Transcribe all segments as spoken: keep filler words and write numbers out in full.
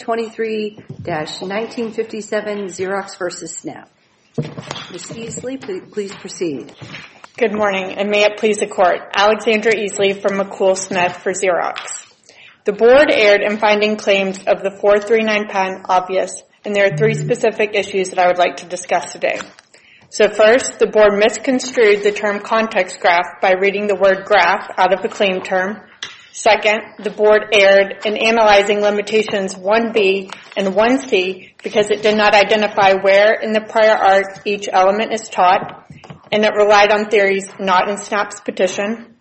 twenty-three dash nineteen fifty-seven Xerox versus Snap. Miz Easley, please, please proceed. Good morning, and may it please the Court. Alexandra Easley from McCool Smith for Xerox. The Board erred in finding claims of the four thirty-nine patent obvious, and there are three specific issues that I would like to discuss today. So first, the Board misconstrued the term context graph by reading the word graph out of the claim term. Second, the Board erred in analyzing limitations one B and one C because it did not identify where in the prior art each element is taught, and it relied on theories not in Snap's petition.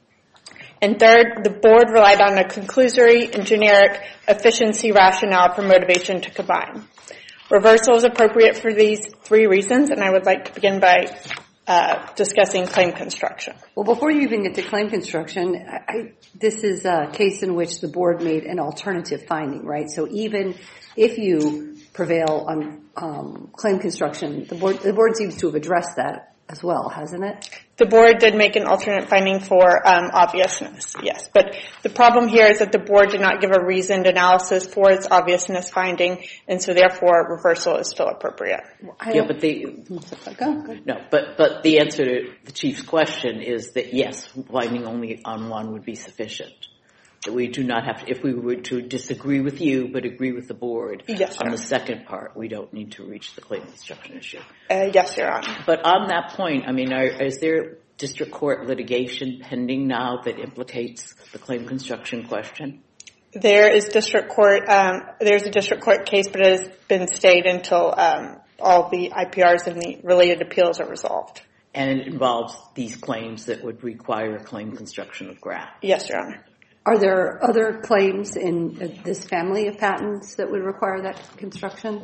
And third, the Board relied on a conclusory and generic efficiency rationale for motivation to combine. Reversal is appropriate for these three reasons, and I would like to begin by uh, discussing claim construction. Well, before you even get to claim construction, I, I, this is a case in which the Board made an alternative finding, right? So even if you prevail on um, claim construction, the Board, the Board seems to have addressed that as well, hasn't it? The Board did make an alternate finding for um, obviousness, yes. But the problem here is that the Board did not give a reasoned analysis for its obviousness finding, and so therefore reversal is still appropriate. Yeah, but the go, go. no, but but the answer to the Chief's question is that yes, finding only on one would be sufficient. That we do not have to, if we were to disagree with you but agree with the Board yes, on the second part, we don't need to reach the claim construction issue. Uh, yes, Your Honor. But on that point, I mean, are, is there district court litigation pending now that implicates the claim construction question? There is district court, um, there's a district court case, but it has been stayed until um, all the I P Rs and the related appeals are resolved. And it involves these claims that would require claim construction of graph? Yes, Your Honor. Are there other claims in this family of patents that would require that construction?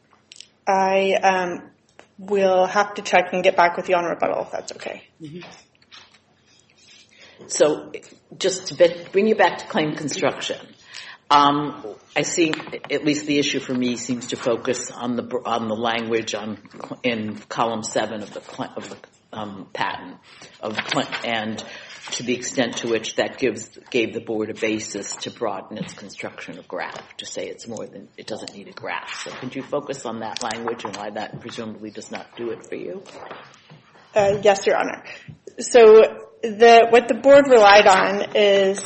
I um, will have to check and get back with you on rebuttal if that's okay. Mm-hmm. So just to bring you back to claim construction, um, I see at least the issue for me seems to focus on the on the language on in column seven of the of the um, patent of and. to the extent to which that gives gave the Board a basis to broaden its construction of graph, to say it's more than, it doesn't need a graph. So could you focus on that language and why that presumably does not do it for you? Uh, yes, Your Honor. So the what the Board relied on is,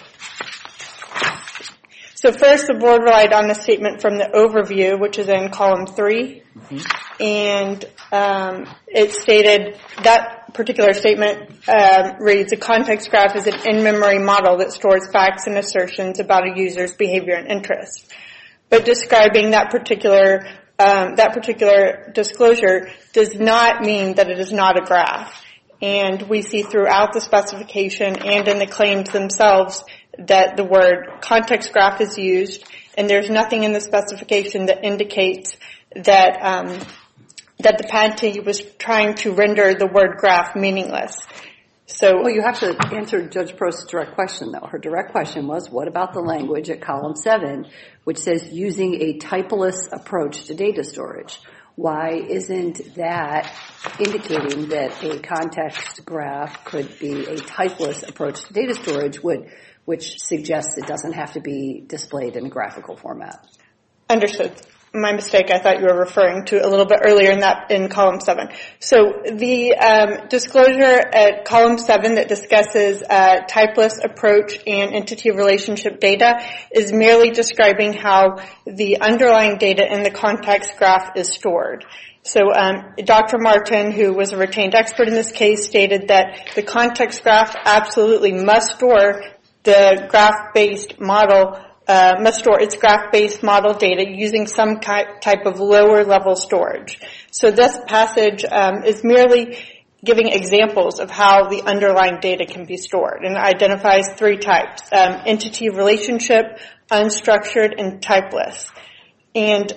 so first the Board relied on a statement from the overview, which is in column three, mm-hmm. and um, it stated that particular statement um, reads, a context graph is an in-memory model that stores facts and assertions about a user's behavior and interest. But describing that particular um, that particular disclosure does not mean that it is not a graph. And we see throughout the specification and in the claims themselves that the word context graph is used, and there's nothing in the specification that indicates that um, that the patentee was trying to render the word graph meaningless. So, well, you have to answer Judge Prost's direct question, though. Her direct question was, what about the language at column seven, which says using a typeless approach to data storage? Why isn't that indicating that a context graph could be a typeless approach to data storage, would, which suggests it doesn't have to be displayed in a graphical format? Understood. My mistake. I thought you were referring to a little bit earlier in that in column seven. So the um, disclosure at column seven that discusses uh, typeless approach and entity relationship data is merely describing how the underlying data in the context graph is stored. So um, Doctor Martin, who was a retained expert in this case, stated that the context graph absolutely must store the graph-based model Uh, must store its graph-based model data using some type of lower-level storage. So this passage um, is merely giving examples of how the underlying data can be stored, and it identifies three types, um, entity relationship, unstructured, and typeless. And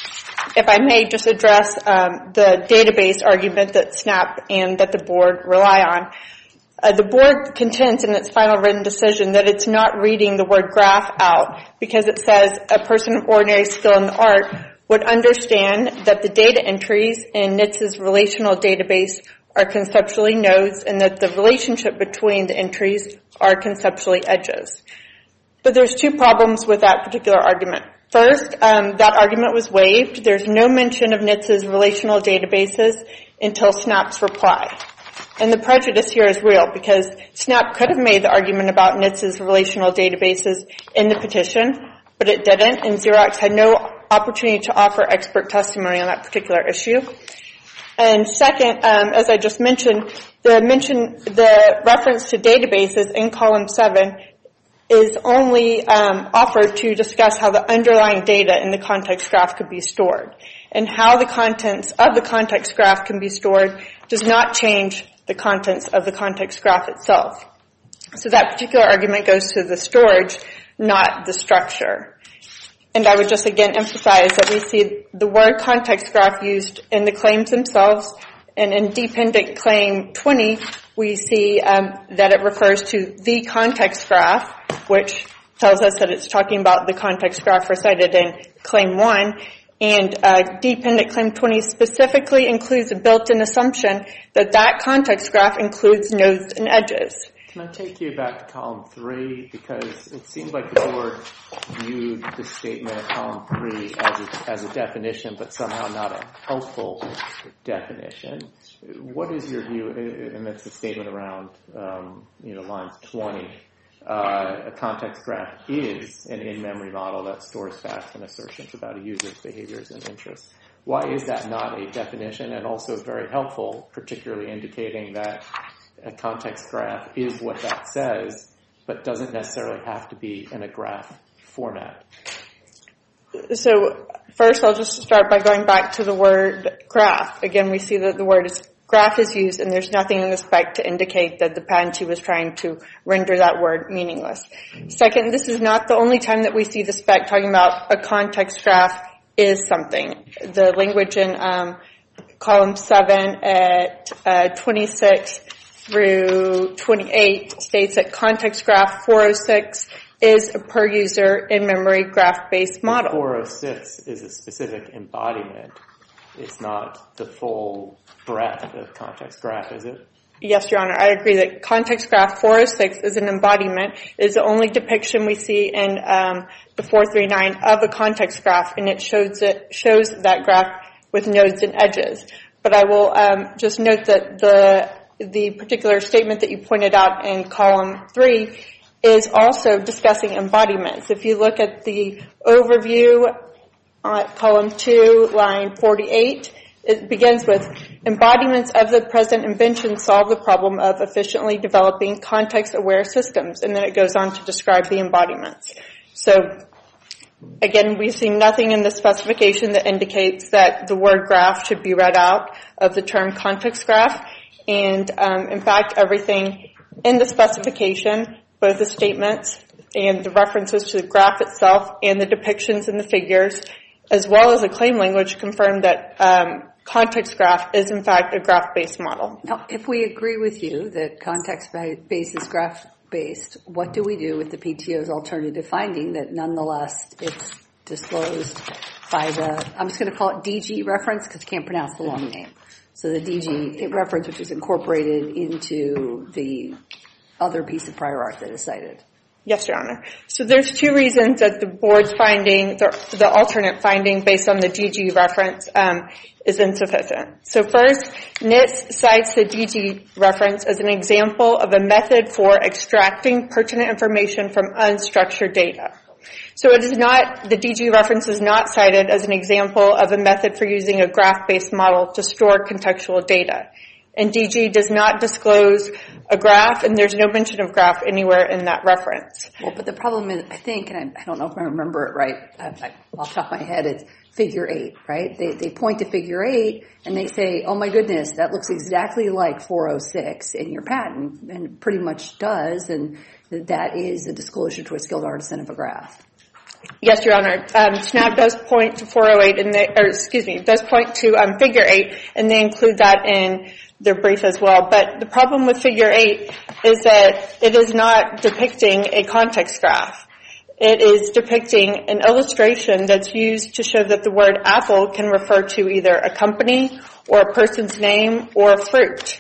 if I may just address um, the database argument that Snap and that the Board rely on, Uh, the Board contends in its final written decision that it's not reading the word graph out because it says a person of ordinary skill in the art would understand that the data entries in N I T S's relational database are conceptually nodes and that the relationship between the entries are conceptually edges. But there's two problems with that particular argument. First, um, that argument was waived. There's no mention of N I T S's relational databases until SNAP's reply. And the prejudice here is real because SNAP could have made the argument about N I T S's relational databases in the petition, but it didn't, and Xerox had no opportunity to offer expert testimony on that particular issue. And second, um, as I just mentioned, the mention, the reference to databases in column seven is only um, offered to discuss how the underlying data in the context graph could be stored. And how the contents of the context graph can be stored does not change the contents of the context graph itself. So that particular argument goes to the storage, not the structure. And I would just again emphasize that we see the word context graph used in the claims themselves, and in dependent claim twenty, we see um, that it refers to the context graph, which tells us that it's talking about the context graph recited in claim one. And uh, dependent claim twenty specifically includes a built-in assumption that that context graph includes nodes and edges. Can I take you back to column three? Because it seemed like the board viewed the statement of column three as a, as a definition, but somehow not a helpful definition. What is your view, and that's the statement around, um, you know, lines twenty. Uh, a context graph is an in-memory model that stores facts and assertions about a user's behaviors and interests. Why is that not a definition, and also very helpful, particularly indicating that a context graph is what that says, but doesn't necessarily have to be in a graph format? So first I'll just start by going back to the word graph. Again, we see that the word is graph is used, and there's nothing in the spec to indicate that the patentee was trying to render that word meaningless. Second, this is not the only time that we see the spec talking about a context graph is something. The language in um, column seven at uh, twenty-six through twenty-eight states that context graph four oh six is a per user in-memory graph-based model. four oh six is a specific embodiment. It's not the full breadth of context graph, is it? Yes, Your Honor. I agree that context graph four oh six is an embodiment. It is the only depiction we see in um, the four thirty-nine of a context graph, and it shows it shows that graph with nodes and edges. But I will um, just note that the the particular statement that you pointed out in column three is also discussing embodiments. If you look at the overview on column two, line forty-eight, it begins with embodiments of the present invention solve the problem of efficiently developing context-aware systems, and then it goes on to describe the embodiments. So again, we see nothing in the specification that indicates that the word graph should be read out of the term context graph, and um, in fact, everything in the specification, both the statements and the references to the graph itself and the depictions in the figures, as well as the claim language, confirm that um, context graph is in fact a graph-based model. Now, if we agree with you that context-based is graph-based, what do we do with the P T O's alternative finding that nonetheless it's disclosed by the, I'm just going to call it D G reference because I can't pronounce the long name. So the D G reference, which is incorporated into the other piece of prior art that is cited. Yes, Your Honor. So there's two reasons that the board's finding, the, the alternate finding based on the D G reference um, is insufficient. So first, N I T S cites the D G reference as an example of a method for extracting pertinent information from unstructured data. So it is not, the D G reference is not cited as an example of a method for using a graph-based model to store contextual data. And D G does not disclose a graph, and there's no mention of graph anywhere in that reference. Well, but the problem is, I think, and I, I don't know if I remember it right, I, I, off the top of my head, it's figure eight, right? They, they point to figure eight, and they say, oh my goodness, that looks exactly like four oh six in your patent, and it pretty much does, and that is a disclosure to a skilled artisan of a graph. Yes, Your Honor. Um, SNAP does point to four oh eight, and they, or excuse me, does point to um, figure eight, and they include that in their brief as well. But the problem with figure eight is that it is not depicting a context graph. It is depicting an illustration that's used to show that the word apple can refer to either a company or a person's name or a fruit.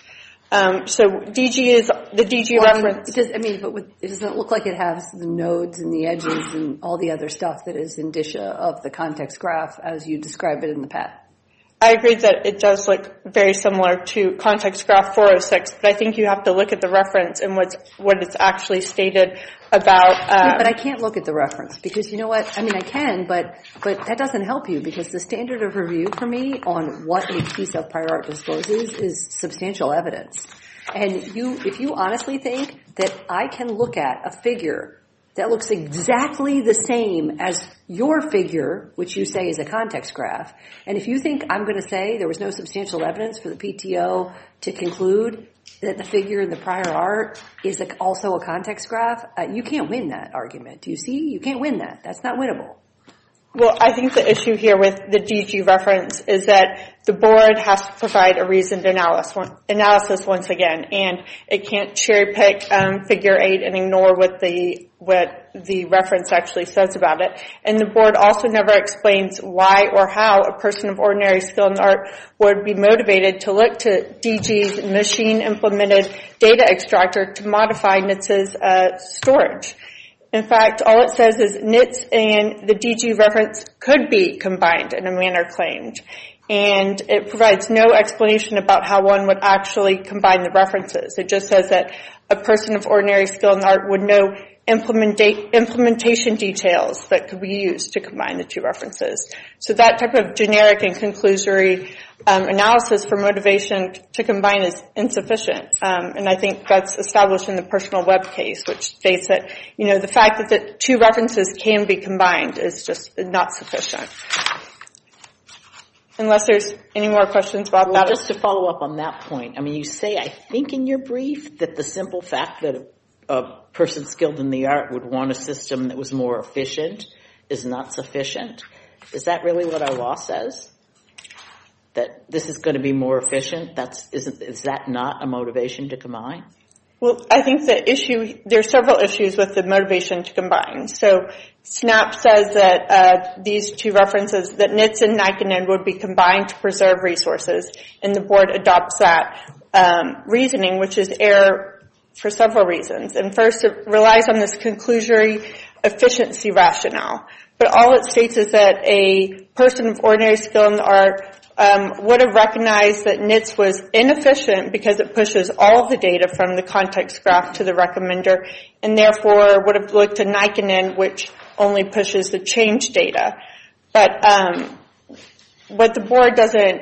Um, so D G is the D G well, reference. I mean, it does, I mean, but with, it doesn't look like it has the nodes and the edges and all the other stuff that is indicia of the context graph as you describe it in the patent. I agree that it does look very similar to context graph four oh six, but I think you have to look at the reference and what's, what it's actually stated about. Um, yeah, but I can't look at the reference because you know what? I mean, I can, but but that doesn't help you because the standard of review for me on what a piece of prior art discloses is substantial evidence. And you, if you honestly think that I can look at a figure that looks exactly the same as your figure, which you say is a context graph, and if you think I'm going to say there was no substantial evidence for the P T O to conclude that the figure in the prior art is a, also a context graph, uh, you can't win that argument. Do you see? You can't win that. That's not winnable. Well, I think the issue here with the D G reference is that the board has to provide a reasoned analysis, analysis once again, and it can't cherry pick um, figure eight and ignore what the what the reference actually says about it. And the board also never explains why or how a person of ordinary skill in the art would be motivated to look to D G's machine-implemented data extractor to modify N I T S's uh, storage. In fact, all it says is N I T S and the D G reference could be combined in a manner claimed. And it provides no explanation about how one would actually combine the references. It just says that a person of ordinary skill in the art would know implementa- implementation details that could be used to combine the two references. So that type of generic and conclusory um, analysis for motivation to combine is insufficient. Um, and I think that's established in the personal web case, which states that, you know, the fact that the two references can be combined is just not sufficient. Unless there's any more questions about well, that. Just to follow up on that point, I mean, you say, I think in your brief, that the simple fact that a, a person skilled in the art would want a system that was more efficient is not sufficient. Is that really what our law says? That this is going to be more efficient? That's, isn't, is that not a motivation to combine? Well, I think the issue, there are several issues with the motivation to combine. So SNAP says that uh, these two references, that N I T S and Nikinen would be combined to preserve resources, and the board adopts that um, reasoning, which is error for several reasons. And first, it relies on this conclusory efficiency rationale. But all it states is that a person of ordinary skill in the art Um, would have recognized that N I T S was inefficient because it pushes all of the data from the context graph to the recommender, and therefore would have looked to Nikinen, which only pushes the change data. But um, what the board doesn't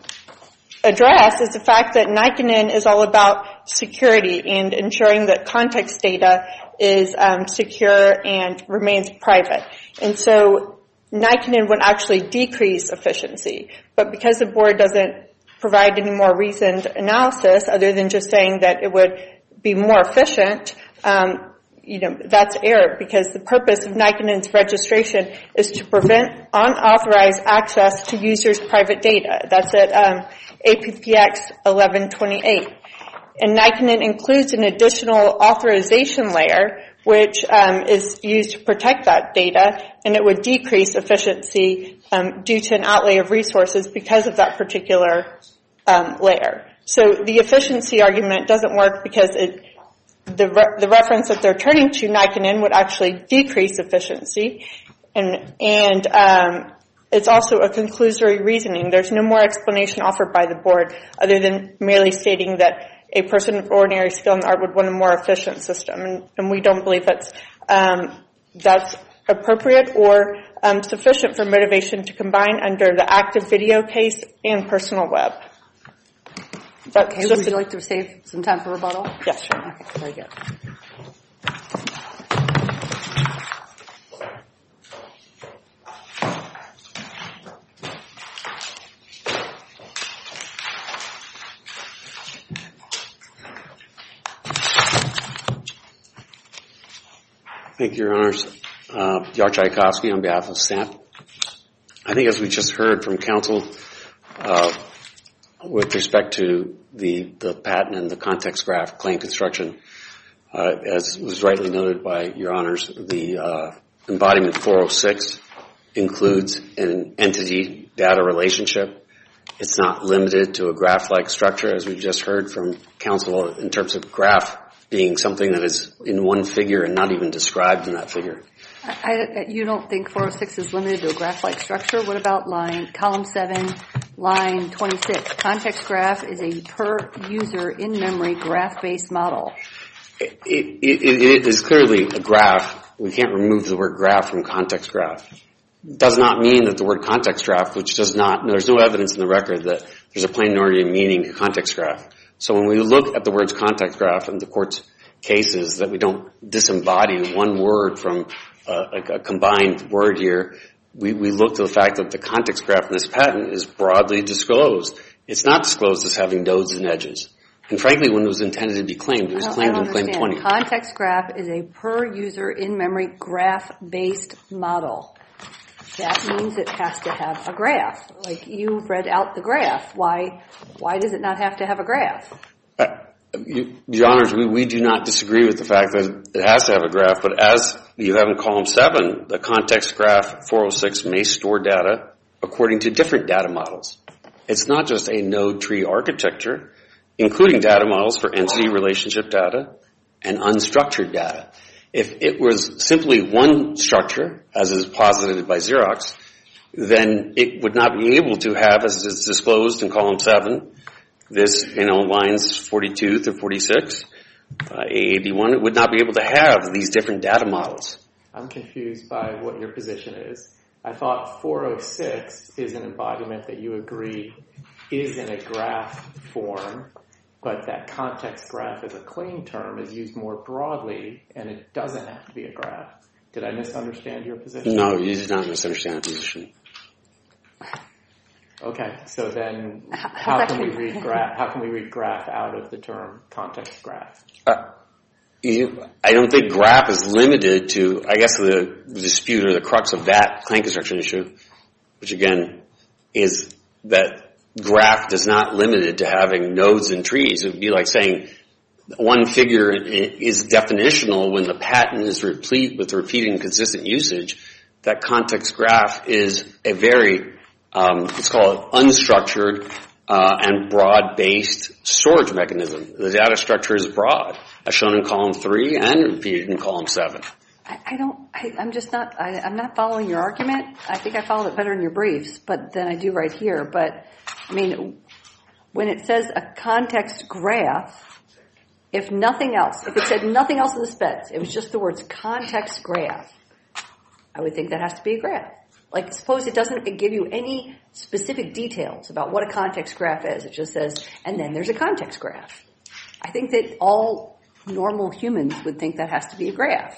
address is the fact that Nikinen is all about security and ensuring that context data is um, secure and remains private. And so Nikinen would actually decrease efficiency, but because the board doesn't provide any more reasoned analysis other than just saying that it would be more efficient, um, you know, that's error because the purpose of Nikinen's registration is to prevent unauthorized access to users' private data. That's at um, A P P X eleven twenty-eight. And Nikinen includes an additional authorization layer which um, is used to protect that data, and it would decrease efficiency um, due to an outlay of resources because of that particular um, layer. So the efficiency argument doesn't work because it, the, re- the reference that they're turning to, Nikinen, would actually decrease efficiency, and and um, it's also a conclusory reasoning. There's no more explanation offered by the board other than merely stating that a person of ordinary skill in the art would want a more efficient system, and, and we don't believe that's um, that's appropriate or um, sufficient for motivation to combine under the active video case and personal web. That's okay, would you like to save some time for rebuttal? Yes, sure. Okay, very good. Thank you, Your Honors. Uh, Yar Tchaikovsky on behalf of SNAP. I think as we just heard from counsel, uh, with respect to the, the patent and the context graph claim construction, uh, as was rightly noted by Your Honors, the uh, embodiment four oh six includes an entity data relationship, It's not limited to a graph-like structure, as we've just heard from counsel, in terms of graph being something that is in one figure and not even described in that figure. I, I, you don't think four oh six is limited to a graph-like structure? What about line, column seven, line twenty-six? Context graph is a per-user in-memory graph-based model. It, it, it, it is clearly a graph. We can't remove the word graph from context graph. Does not mean that the word context graph, which does not, there's no evidence in the record that there's a plain Nordian meaning to context graph. So when we look at the words context graph in the court's cases, that we don't disembody one word from a, a, a combined word here, we, we look to the fact that the context graph in this patent is broadly disclosed. It's not disclosed as having nodes and edges. And frankly, when it was intended to be claimed, it was claimed in Claim twenty. Context graph is a per-user in-memory graph-based model. That means it has to have a graph. Like, you read out the graph. Why why does it not have to have a graph? Uh, you, Your Honors, we, we do not disagree with the fact that it has to have a graph, but as you have in column seven, the context graph four oh six may store data according to different data models. It's not just a node tree architecture, including data models for entity relationship data and unstructured data. If it was simply one structure, as is posited by Xerox, then it would not be able to have, as is disclosed in column seven, this, you know, lines forty-two through forty-six, uh, A eighty-one, it would not be able to have these different data models. I'm confused by what your position is. I thought four oh six is an embodiment that you agree is in a graph form, but that context graph as a claim term is used more broadly, and it doesn't have to be a graph. Did I misunderstand your position? No, you did not misunderstand the position. Okay, so then how can we read graph? How can we read graph out of the term context graph? Uh, you, I don't think graph is limited to, I guess, the dispute or the crux of that claim construction issue, which again is that graph does not limit it to having nodes and trees. It would be like saying one figure is definitional when the patent is replete with repeating consistent usage. That context graph is a very, um, let's call it unstructured uh, and broad-based storage mechanism. The data structure is broad, as shown in column three and repeated in column seven. I, I don't, I, I'm just not, I, I'm not following your argument. I think I followed it better in your briefs, but than I do right here. But I mean, when it says a context graph, if nothing else, if it said nothing else in the specs, it was just the words context graph, I would think that has to be a graph. Like, suppose it doesn't give you any specific details about what a context graph is. It just says, and then there's a context graph. I think that all normal humans would think that has to be a graph.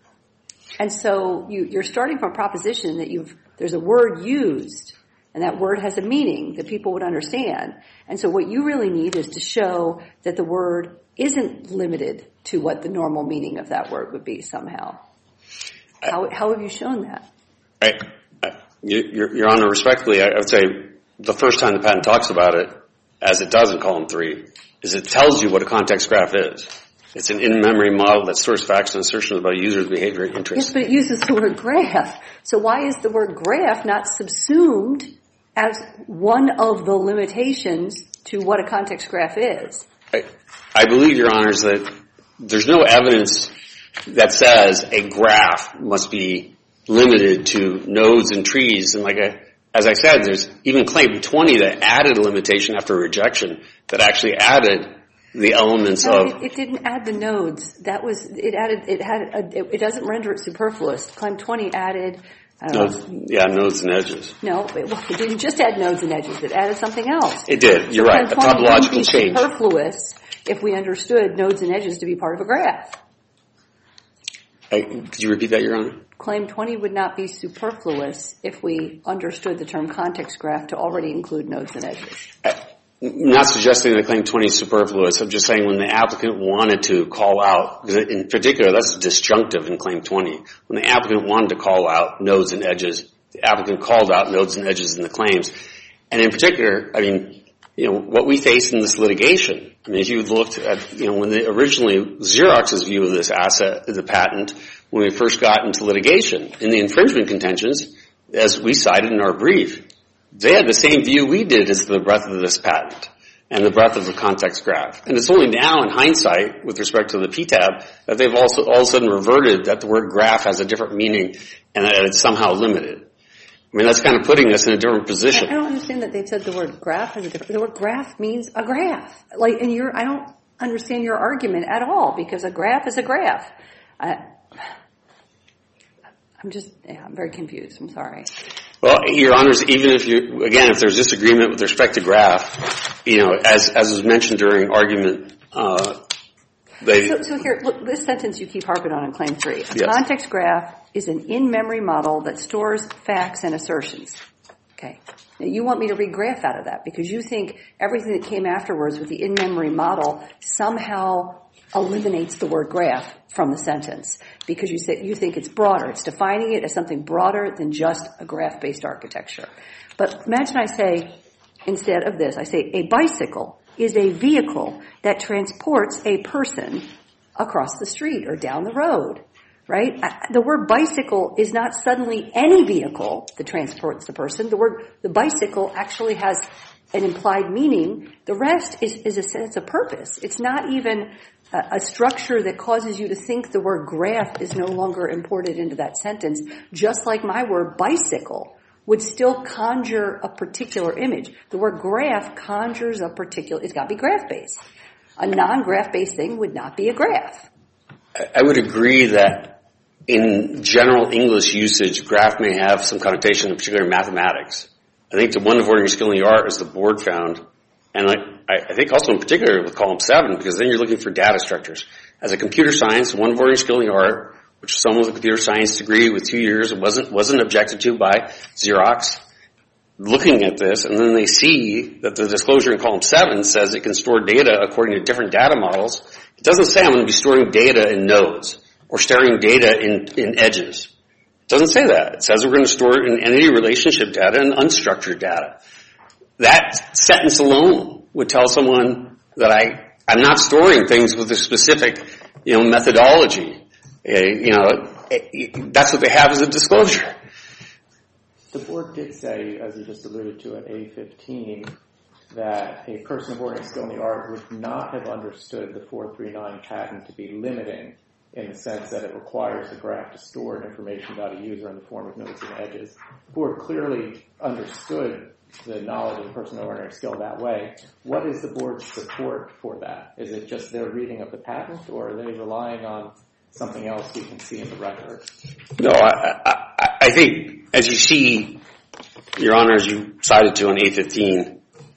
And so you, you're starting from a proposition that you've, there's a word used, and that word has a meaning that people would understand. And so what you really need is to show that the word isn't limited to what the normal meaning of that word would be somehow. How, how have you shown that? I, I, your, Your Honor, respectfully, I, I would say the first time the patent talks about it, as it does in column three, is it tells you what a context graph is. It's an in-memory model that stores facts and assertions about users' behavior and interests. Yes, but it uses the word graph. So why is the word graph not subsumed as one of the limitations to what a context graph is? I, I believe, Your Honors, that there's no evidence that says a graph must be limited to nodes and trees. And like I, as I said, there's even claim twenty that added a limitation after rejection that actually added the elements no, of. It, it didn't add the nodes. That was it. Added it had a, it, it doesn't render it superfluous. Claim twenty added. I don't nodes, know. Yeah, nodes and edges. No, it, well, it didn't just add nodes and edges. It added something else. It did. You're so right. A topological change. Superfluous if we understood nodes and edges to be part of a graph. I, could you repeat that, Your Honor? Claim twenty would not be superfluous if we understood the term context graph to already include nodes and edges. I, I'm not suggesting that claim twenty is superfluous. I'm just saying when the applicant wanted to call out, because in particular that's disjunctive in claim twenty, when the applicant wanted to call out nodes and edges, the applicant called out nodes and edges in the claims. And in particular, I mean, you know, what we faced in this litigation, I mean, if you looked at, you know, when they originally, Xerox's view of this asset, the patent, when we first got into litigation, in the infringement contentions, as we cited in our brief, they had the same view we did as the breadth of this patent and the breadth of the context graph. And it's only now in hindsight, with respect to the P TAB, that they've also all of a sudden reverted that the word graph has a different meaning and that it's somehow limited. I mean, that's kind of putting us in a different position. I don't understand that they said the word graph has a different, the word graph means a graph. Like, and you're, I don't understand your argument at all, because a graph is a graph. I, I'm just, yeah, I'm very confused. I'm sorry. Well, Your Honors, even if you, again, if there's disagreement with respect to graph, you know, as, as was mentioned during argument, uh, they... So, so here, look, this sentence you keep harping on in Claim three. A yes. context graph is an in-memory model that stores facts and assertions. Okay. Now, you want me to read graph out of that because you think everything that came afterwards with the in-memory model somehow eliminates the word graph from the sentence because you say you think it's broader. It's defining it as something broader than just a graph-based architecture. But imagine I say, instead of this, I say a bicycle is a vehicle that transports a person across the street or down the road, right? The word bicycle is not suddenly any vehicle that transports the person. The word, the bicycle actually has an implied meaning. The rest is, is a sense of purpose. It's not even a, a structure that causes you to think the word graph is no longer imported into that sentence, just like my word bicycle would still conjure a particular image. The word graph conjures a particular, it's got to be graph-based. A non-graph-based thing would not be a graph. I would agree that in general English usage, graph may have some connotation, in particular in mathematics. I think the one of ordinary skill in the art, as the board found, and I, I think also in particular with column seven, because then you're looking for data structures. As a computer science, one of ordinary skill in the art, which someone with a computer science degree with two years wasn't wasn't objected to by Xerox, looking at this, and then they see that the disclosure in column seven says it can store data according to different data models. It doesn't say I'm going to be storing data in nodes or storing data in, in edges. It doesn't say that. It says we're going to store it in entity relationship data and unstructured data. That sentence alone would tell someone that I, I'm not storing things with a specific, you know, methodology. Uh, you know, it, that's what they have as a disclosure. The board did say, as you just alluded to at A fifteen, that a person of ordinary skill in the art would not have understood the four three nine patent to be limiting in the sense that it requires the graph to store information about a user in the form of nodes and edges. The board clearly understood the knowledge of the person of ordinary skill that way. What is the board's support for that? Is it just their reading of the patent, or are they relying on something else we can see in the record? No, I, I, I think, as you see, Your Honor, as you cited to on A fifteen,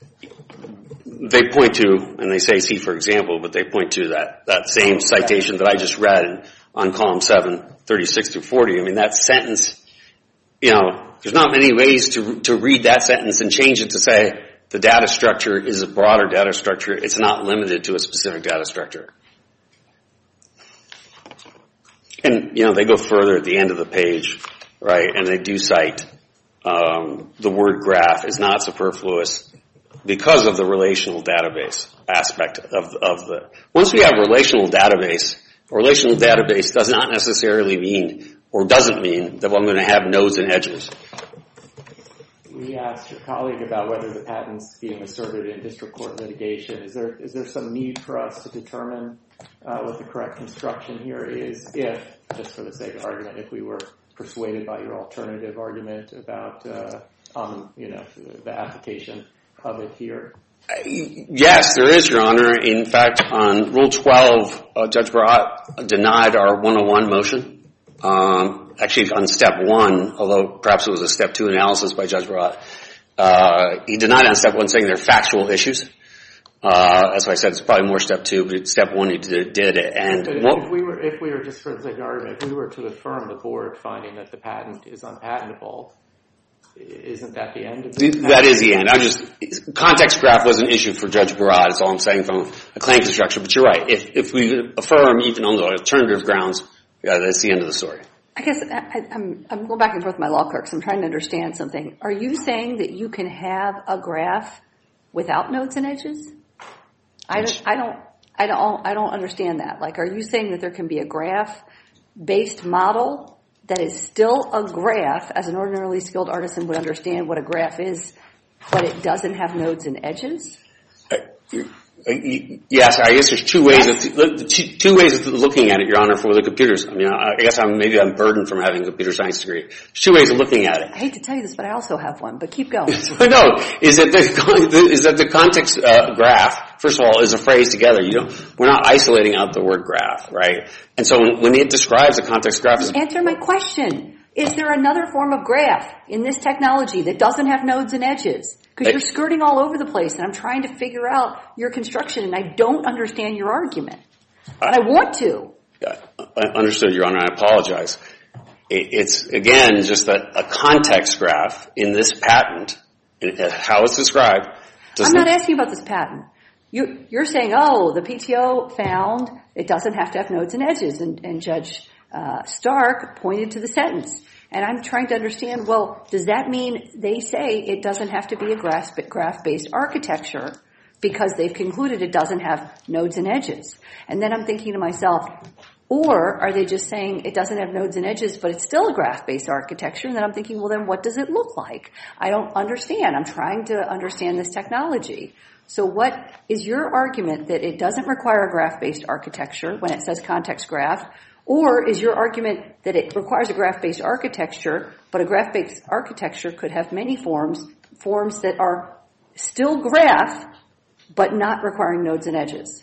they point to, and they say C for example, but they point to that, that same citation that I just read on column seven, thirty-six through forty. I mean, that sentence, you know, there's not many ways to to read that sentence and change it to say the data structure is a broader data structure. It's not limited to a specific data structure. And, you know, they go further at the end of the page, right, and they do cite um, the word graph is not superfluous because of the relational database aspect of, of the... Once we have relational database, a relational database does not necessarily mean, or doesn't mean, that I'm going to have nodes and edges. We asked your colleague about whether the patent's being asserted in district court litigation. Is there is there some need for us to determine uh, what the correct construction here is if, just for the sake of argument, if we were persuaded by your alternative argument about, uh, um, you know, the application of it here? Yes, there is, Your Honor. In fact, on Rule twelve, uh, Judge Barat denied our one oh one motion. Um, actually, on step one, although perhaps it was a step two analysis by Judge Barat, uh, he denied on step one, saying they're factual issues. Uh, that's why I said it's probably more step two, but step one he did, did it. And but what, if we were, if we were just for the sake of argument, if we were to affirm the board finding that the patent is unpatentable, isn't that the end of it? That is the end. I'm just, context graph was an issue for Judge Barat, is all I'm saying from a claim construction. But you're right. If, if we affirm even on the alternative grounds, yeah, that's the end of the story. I guess I, I'm, I'm going back and forth with my law clerks. I'm trying to understand something. Are you saying that you can have a graph without nodes and edges? I don't, I don't, I don't, I don't understand that. Like, are you saying that there can be a graph-based model that is still a graph, as an ordinarily skilled artisan would understand what a graph is, but it doesn't have nodes and edges? Uh, Yes, I guess there's two ways of two ways of looking at it, Your Honor, for the computers. I mean, I guess I'm maybe I'm burdened from having a computer science degree. There's two ways of looking at it. I hate to tell you this, but I also have one. But keep going. No, is that the is that the context uh, graph? First of all, is a phrase together. You know, we're not isolating out the word graph, right? And so when, when it describes a context graph, is answer my question. Is there another form of graph in this technology that doesn't have nodes and edges? Because you're skirting all over the place, and I'm trying to figure out your construction, and I don't understand your argument. And I want to. I understood, Your Honor. I apologize. It's, again, just a, a context graph in this patent, how it's described. I'm not asking about this patent. You, you're saying, oh, the P T O found it doesn't have to have nodes and edges, and, and Judge uh, Stark pointed to the sentence. And I'm trying to understand, well, does that mean they say it doesn't have to be a graph-based architecture because they've concluded it doesn't have nodes and edges? And then I'm thinking to myself, or are they just saying it doesn't have nodes and edges, but it's still a graph-based architecture? And then I'm thinking, well, then what does it look like? I don't understand. I'm trying to understand this technology. So what is your argument that it doesn't require a graph-based architecture when it says context graph? Or is your argument that it requires a graph-based architecture, but a graph-based architecture could have many forms, forms that are still graph, but not requiring nodes and edges?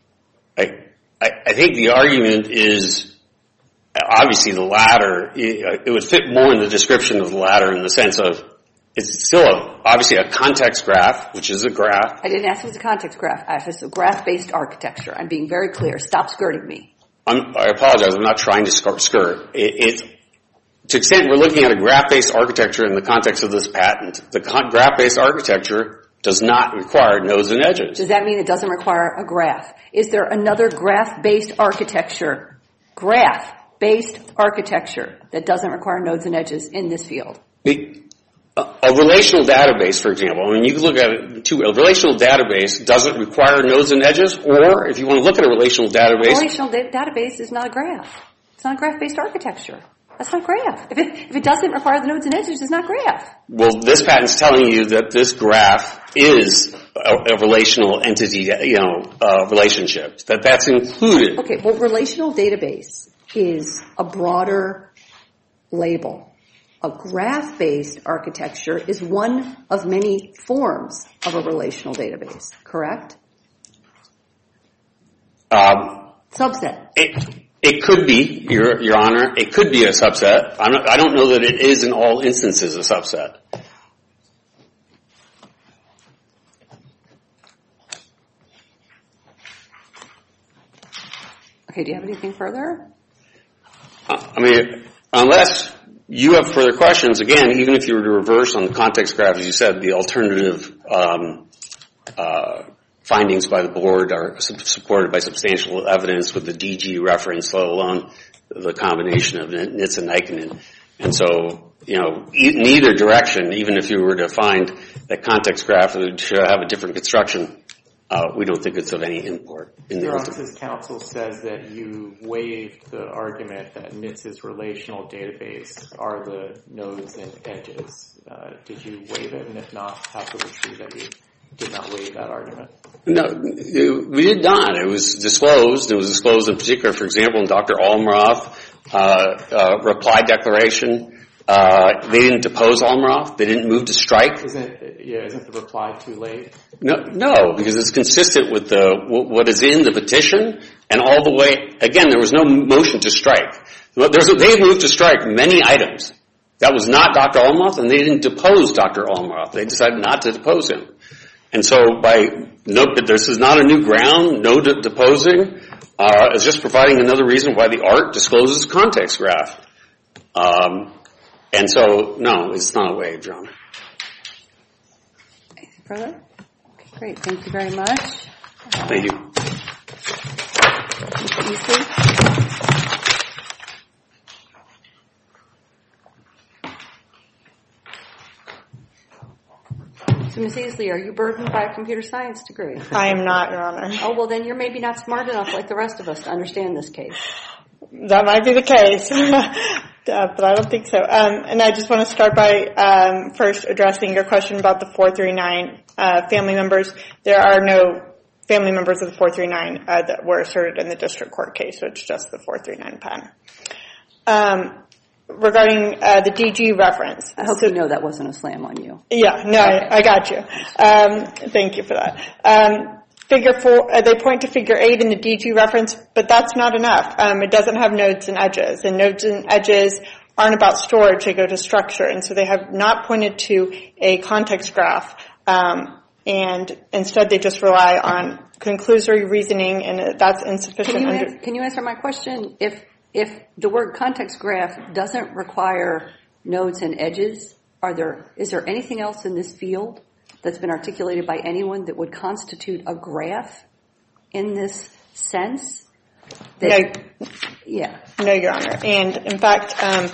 I, I, I think the argument is obviously the latter. It, it would fit more in the description of the latter in the sense of it's still a, obviously a context graph, which is a graph. I didn't ask if it's a context graph. I asked if it's a graph-based architecture. I'm being very clear. Stop skirting me. I'm, I apologize. I'm not trying to skirt. It, it, to the extent we're looking at a graph-based architecture in the context of this patent, the con- graph-based architecture does not require nodes and edges. Does that mean it doesn't require a graph? Is there another graph-based architecture, graph-based architecture that doesn't require nodes and edges in this field? The, a, a relational database, for example, I mean, you can look at it too. A relational database doesn't require nodes and edges, or if you want to look at a relational database. A relational da- database is not a graph. It's not a graph-based architecture. That's not graph. If it, if it doesn't require the nodes and edges, it's not graph. Well, this patent's telling you that this graph is a, a relational entity, you know, uh, relationship, that that's included. Okay, well, relational database is a broader label. A graph-based architecture is one of many forms of a relational database, correct? Um, Subset. It, it could be, Your, Your Honor. It could be a subset. I'm not, I don't know that it is in all instances a subset. Okay, do you have anything further? Uh, I mean, unless you have further questions, again, even if you were to reverse on the context graph, as you said, the alternative um, uh, findings by the board are supported by substantial evidence with the D G reference, let alone the combination of Nitz and Nikinen. And so, you know, in either direction, even if you were to find that context graph should have a different construction, uh, we don't think it's of any import. In the Rox's counsel says that you waived the argument that Nitz's relational database are the nodes and edges. Uh, did you waive it? And if not, how could we see that you did not waive that argument? No, we did not. It was disclosed. It was disclosed in particular, for example, in Doctor Almroth uh, uh, reply declaration. Uh, they didn't depose Almroth. They didn't move to strike. Isn't yeah? Isn't the reply too late? No, no, because it's consistent with the what is in the petition, and all the way. Again, there was no motion to strike. There's a, they moved to strike many items. That was not Doctor Almroth, and they didn't depose Doctor Almroth. They decided not to depose him. And so, by note that this is not a new ground, no de- deposing, uh, is just providing another reason why the art discloses context graph. Um, and so, no, it's not a waive, John. Anything further? Okay, great. Thank you very much. Thank you. Mister Easley? So, Miz Easley, are you burdened by a computer science degree? I am not, Your Honor. Oh, well, then you're maybe not smart enough like the rest of us to understand this case. That might be the case. Uh, but I don't think so. Um, and I just want to start by um, first addressing your question about the four three nine uh, family members. There are no family members of the four three nine uh, that were asserted in the district court case, so it's just the four three nine patent. Um, regarding uh, the D G reference. I hope so, you know that wasn't a slam on you. Yeah, no, I, I got you. Um, thank you for that. Um, Figure four, uh, they point to figure eight in the D G reference, but that's not enough. Um, it doesn't have nodes and edges, and nodes and edges aren't about storage, they go to structure, and so they have not pointed to a context graph, um, and instead they just rely on conclusory reasoning, and that's insufficient. Can you, under- an- can you answer my question? If, if the word context graph doesn't require nodes and edges, are there, is there anything else in this field that's been articulated by anyone that would constitute a graph in this sense? That, no, yeah. no, Your Honor. And in fact, um,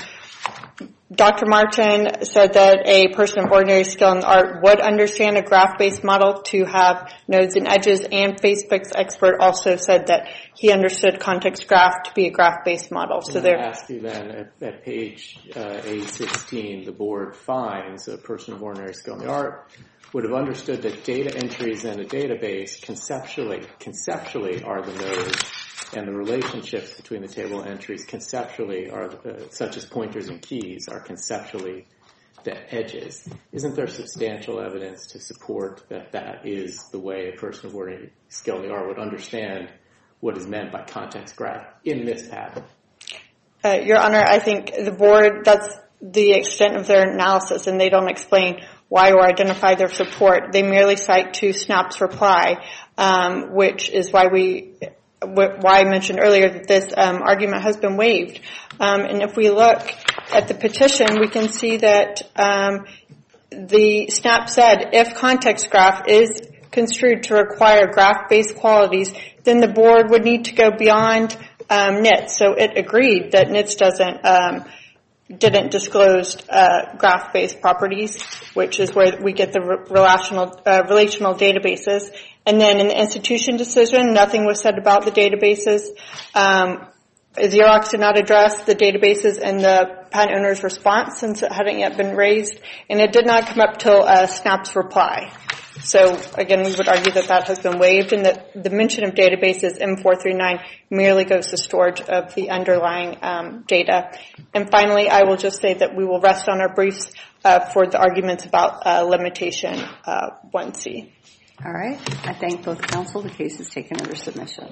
Doctor Martin said that a person of ordinary skill in the art would understand a graph-based model to have nodes and edges, and Facebook's expert also said that he understood context graph to be a graph-based model. So there. I ask you then, at, at page uh, A sixteen, the board finds a person of ordinary skill in the art would have understood that data entries in a database conceptually, conceptually are the nodes, and the relationships between the table entries conceptually are, uh, such as pointers and keys, are conceptually the edges. Isn't there substantial evidence to support that that is the way a person of ordinary skill in the art would understand what is meant by context graph in this pattern? Uh, Your Honor, I think the board, that's the extent of their analysis, and they don't explain why or identify their support. They merely cite to Snap's reply, um, which is why we, why I mentioned earlier that this um, argument has been waived. Um, and if we look at the petition, we can see that um, the Snap said if context graph is construed to require graph-based qualities, then the board would need to go beyond um, N I T S. So it agreed that N I T S doesn't um, didn't disclose uh, graph-based properties, which is where we get the re- relational uh, relational databases. And then in the institution decision, nothing was said about the databases. Um, Xerox did not address the databases in the patent owner's response since it hadn't yet been raised, and it did not come up till uh, Snap's reply. So again, we would argue that that has been waived, and that the mention of databases in four three nine merely goes to storage of the underlying um, data. And finally, I will just say that we will rest on our briefs uh, for the arguments about uh, limitation uh, one C. All right. I thank both counsel. The case is taken under submission.